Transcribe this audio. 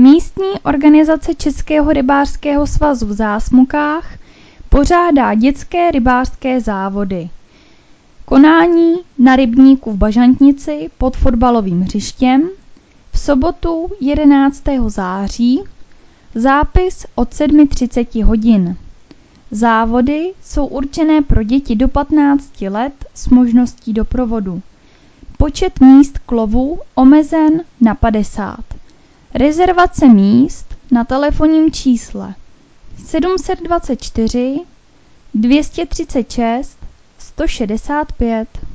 Místní organizace Českého rybářského svazu v Zásmukách pořádá dětské rybářské závody. Konání na rybníku v Bažantnici pod fotbalovým hřištěm v sobotu 11. září, zápis od 7:30 hodin. Závody jsou určené pro děti do 15 let s možností doprovodu. Počet míst k lovu omezen na 50. Rezervace míst na telefonním čísle 724 236 165.